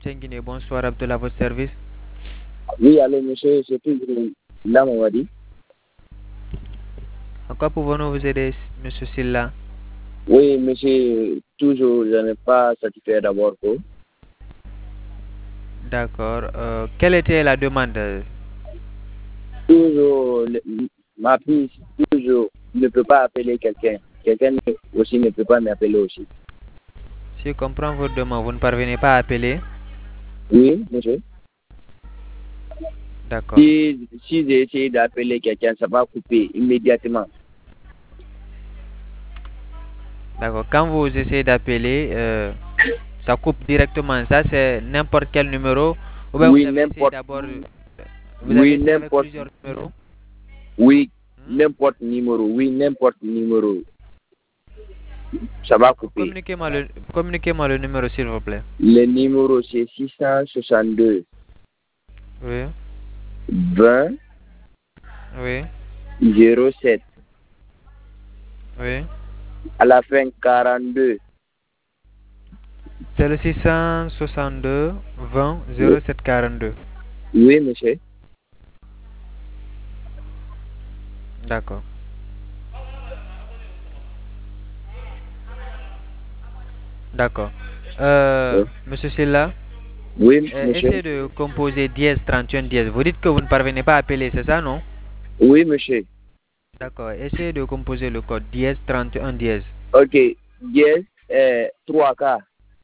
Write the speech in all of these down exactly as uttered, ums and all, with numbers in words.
Guinée, bonsoir Abdullah, à votre service. Oui, allô, monsieur, c'est toujours là, on va dire. En quoi pouvons-nous vous aider, monsieur Silla? Oui, monsieur, toujours, je n'ai pas satisfait d'abord. Quoi. D'accord. Euh, quelle était la demande? Toujours, le- ma fille, toujours, ne peut pas appeler quelqu'un. Quelqu'un aussi ne peut pas m'appeler aussi. Si je comprends votre demande, vous ne parvenez pas à appeler? Oui, monsieur. D'accord. Si, si j'ai essayé d'appeler quelqu'un, ça va couper immédiatement. D'accord. Quand vous essayez d'appeler, euh, ça coupe directement. Ça, c'est n'importe quel numéro. Ou bien vous Oui, avez essayé n'importe. d'abord. Vous avez Oui, essayé avec n'importe. plusieurs numéros? Oui, Hmm? n'importe numéro. Oui, n'importe numéro. Ça va D'accord. couper. Communiquez-moi le, communiquez-moi le numéro, s'il vous plaît. Le numéro, c'est six cent soixante-deux Oui. vingt Oui. zéro sept. Oui. À la fin, quarante-deux. C'est le six cent soixante-deux vingt Oui, zéro sept quarante-deux. oui, monsieur. D'accord. D'accord. Euh, Oui, Monsieur Silla, oui, euh, monsieur. essayez de composer dièse trente et un dièse. Vous dites que vous ne parvenez pas à appeler, c'est ça, non? Oui, monsieur. D'accord. Essayez de composer le code dièse trente et un dièse. Ok. Yes, euh, trois K.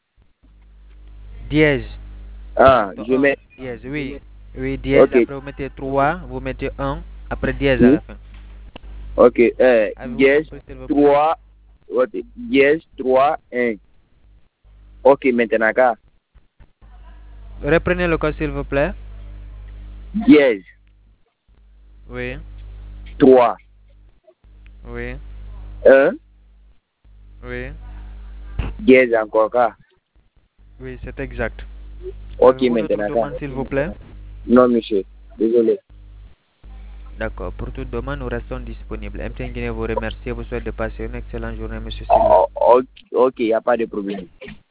Dièse Ah, trente et je un mets. dièse, oui. Oui, dièse. Ok. Après, vous mettez trois, vous mettez un. Après, dièse à Oui. la fin. Ok. Euh, Avez-vous yes, compris, s'il vous plaît? trois. Ok. Yes, trois, un. Ok, maintenant, K. Reprenez le code, s'il vous plaît. Yes, Oui. trois, Oui. un. Oui. Yes, encore K. Oui, c'est exact. Ok, Avez-vous d'autres maintenant, K. demandes, s'il vous plaît? Non, monsieur. Désolé. D'accord. Pour toute demande, nous restons disponibles. M T N Guinée vous remercie et vous souhaite de passer une excellente journée, Monsieur Silla. Oh, ok, il n'y a pas de problème.